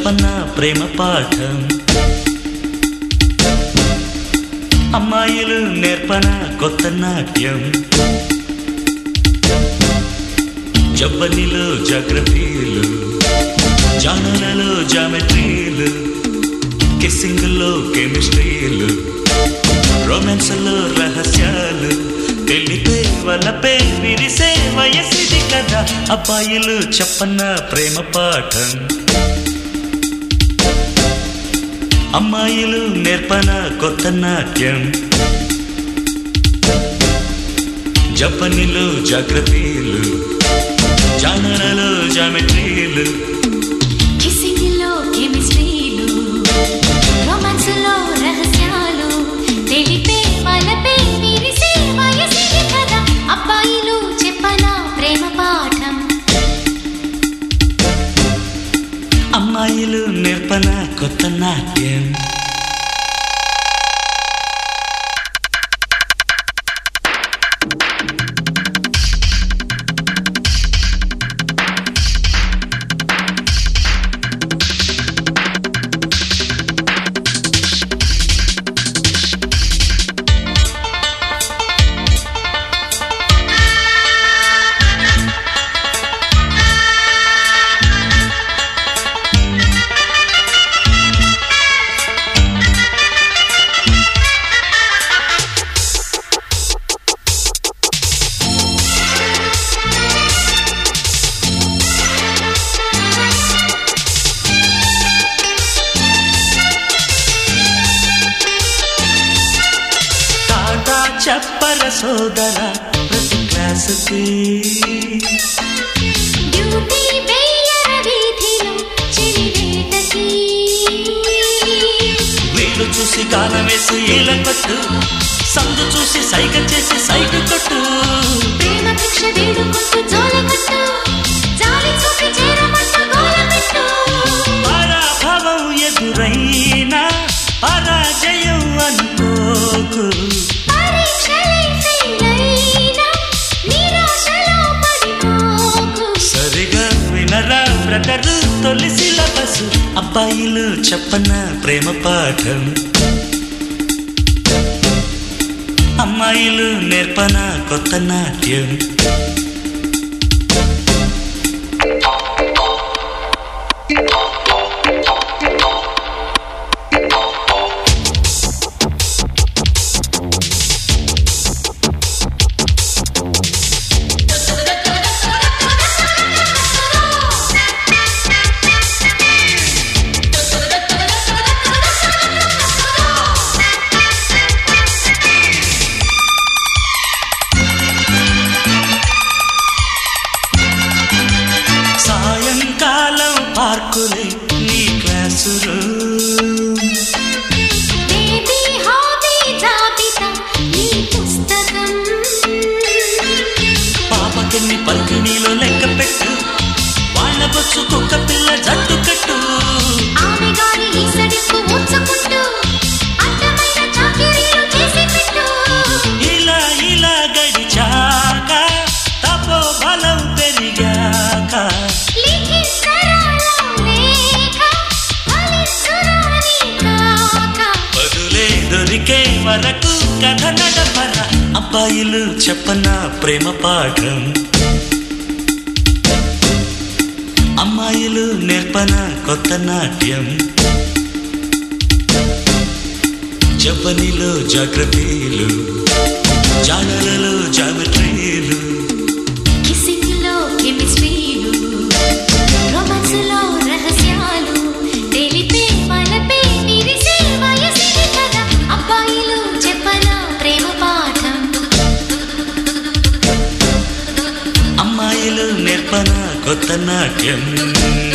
చెప్పనా ప్రేమ పాఠం అమ్మాయిలు నేర్పన కొత్త నాట్యం జబ్బనిలో జాగ్రఫీలు జానలలో జామెట్రీలు కిస్సింగ్లో కెమిస్ట్రీలు రొమాన్స్లో రహస్యాలు తెలిపే వలపే విరిసే వయసిది కదా అబ్బాయిలు చెప్పన్న ప్రేమ పాఠం అమ్మాయిలు నేర్పన కొత్త నాట్యం జపనిలో జాగ్రఫీలు జానలలో జామెట్రీలు కిస్సింగ్లో కెమిస్ట్రీలు రొమాన్స్లో రహస్యాలు తెలిపే వలపే విరిసే వయసిది కదా అబ్బాయిలు చెప్పనా ప్రేమ పాఠం అమ్మాయిలు నేర్పన కొత్త నాట్యం చెప్పర సోదర ప్రతి క్లాసుకి డ్యూటీ వేయర వీధిలో చెలివేటకి వీళ్ళు చూసి గాలం వేసి ఈల కొట్టు సందు చూసి సైగ చేసి సైగు కొట్టు ప్రేమ భిక్ష వేడుకుంటూ జోల కట్టు జాలి చూపి చేరమంటూ గోల పెట్టు పరాభవం ఎదురైనా పరాజయం అనుకోకు సరిగా వినరా బ్రదరు తొలి సిలబస్ అబ్బాయిలు చెప్పన ప్రేమ పాఠం అమ్మాయిలు నేర్పన కొత్త నాట్యం సాయంకాలం పార్కులే నీ క్లాసు బేబీ హాబీ జాబితా నీ పుస్తకం పాపకిన్ని పల్కినీలో లెక్క పెట్టు వాళ్ళ బొచ్చు కుక్క పిల్ల జట్టు కట్టు ఆమె గారి ఈ సడిపు ముచ్చుకుంటూ అడ్డమైన చాకిరీలు చేసి పెట్టు ఇలా ఇలా గడిచాక తపో బలం పెరిగాక బదులే దొరికే వరకు కథ నడపర అబ్బాయిలు చెప్పన ప్రేమ పాఠం అమ్మాయిలు నేర్పన కొత్త నాట్యం జపనిలో జాగ్రఫీలు జానలలో జామెట్రీలు కిస్సింగ్లో కెమిస్ట్రీలు రొమాన్స్లో రహస్యాలు తెలిపే వలపే విరిసే వయసిది కదా అబ్బాయిలు చెప్పనా ప్రేమ పాఠం అమ్మాయిలు నేర్పన కొత్త నాట్యం